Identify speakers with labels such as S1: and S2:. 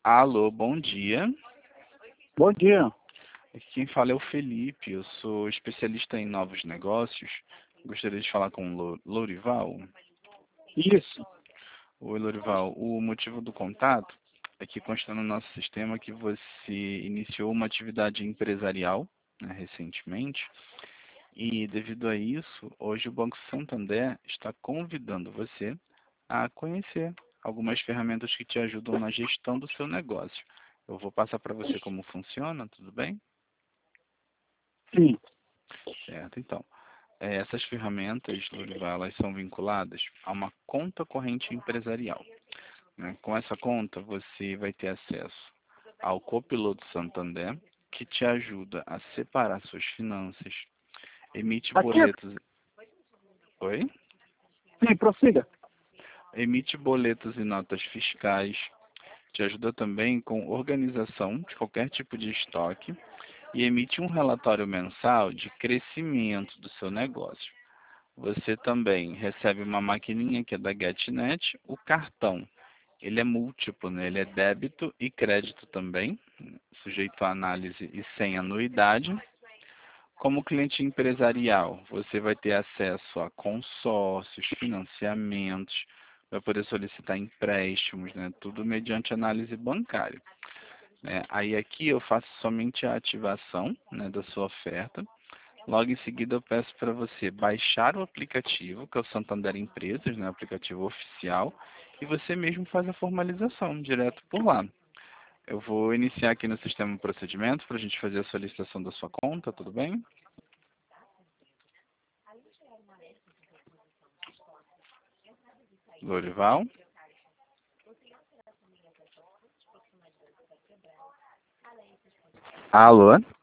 S1: Alô, bom dia.
S2: Bom dia.
S1: Aqui quem fala é o Felipe, eu sou especialista em novos negócios. Gostaria de falar com o Lourival.
S2: Isso.
S1: Oi, Lourival. O motivo do contato é que consta no nosso sistema que você iniciou uma atividade empresarial, né, recentemente, e devido a isso, hoje o Banco Santander está convidando você a conhecer algumas ferramentas que te ajudam na gestão do seu negócio. Eu vou passar para você como funciona, tudo bem?
S2: Sim.
S1: Certo, então. Essas ferramentas, Lourival, elas são vinculadas a uma conta corrente empresarial, né? Com essa conta, você vai ter acesso ao Copiloto Santander, que te ajuda a separar suas finanças, emite
S2: Aqui,
S1: boletos. Oi?
S2: sim, prossiga.
S1: Emite boletos e notas fiscais, te ajuda também com organização de qualquer tipo de estoque e emite um relatório mensal de crescimento do seu negócio. Você também recebe uma maquininha que é da GetNet, o cartão. Ele é múltiplo, né? Ele é débito e crédito também, sujeito a análise e sem anuidade. Como cliente empresarial, você vai ter acesso a consórcios, financiamentos, vai poder solicitar empréstimos, né? Tudo mediante análise bancária, né? Aí aqui eu faço somente a ativação, né, da sua oferta. Logo em seguida eu peço para você baixar o aplicativo, que é o Santander Empresas, né, o aplicativo oficial, e você mesmo faz a formalização direto por lá. Eu vou iniciar aqui no sistema um procedimento para a gente fazer a solicitação da sua conta, tudo bem? Lorival? Alô?